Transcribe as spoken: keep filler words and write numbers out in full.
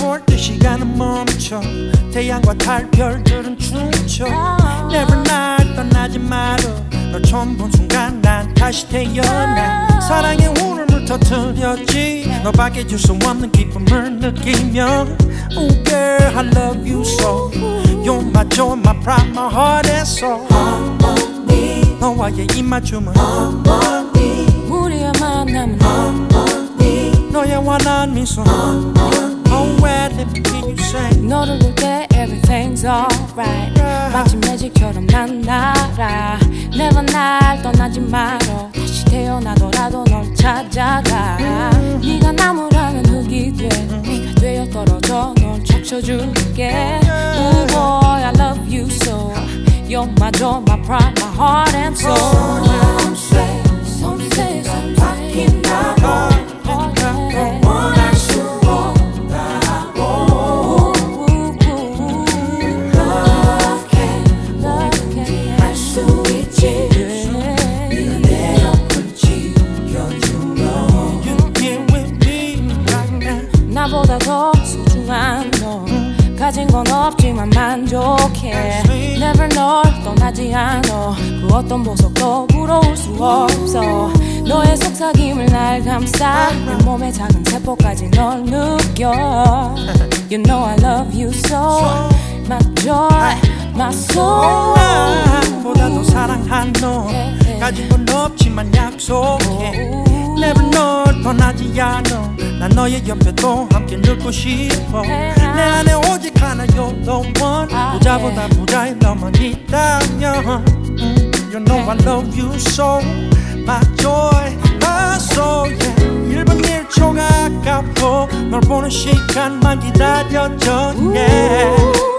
좋을 때 시간은 멈춰 태양과 달별들은 춤춰 Never 날 떠나지 마라 널 처음 본 순간 난 다시 태어나 사랑의 울음을 터뜨렸지 너밖에 줄 수 없는 기쁨을 느끼며 Oh girl I love you so You're my joy, my pride, my heart and soul Harmony 너와의 입맞춤은 Harmony 우리의 만남은 Harmony 너의 환한 미소 Harmony Oh well let me hear you say 너를 볼 때 everything's alright yeah. 마치 매직처럼 난 날아 Never 날 떠나지 말어 다시 태어나더라도 널 찾아가 mm. 네가 나무라면 흙이 돼 mm. 네가 되어 떨어져 널 적셔줄게 yeah. Oh boy I love you so You're my joy, my pride, my heart and soul Some say, some say, some say 바뀐다고 원할 수 없다고 Love can, love can 할 수 있지 네가 내 옆을 지켜주면 You here with me right now 나보다 더 소중한 너 가진 건 없지만 만족해 Never 널 떠나지 않아 그 어떤 보석도 부러울 수 없어 너의 속삭임을 날 감싸 내 몸의 작은 세포까지 널 느껴 You know I love you so My joy, my soul 나보다 더 사랑한 너 가진 건 없지만 약속해 Never 널 떠나지 않아 난 너의 옆에 또 함께 늙고 싶어 내 안에 오직 하나 You're the one 부자보다 부자의 너만 있다면 mm, You know I love you so My joy, my soul yeah. 일 분 일 초가 아까워 널 보는 시간만 기다렸죠 yeah.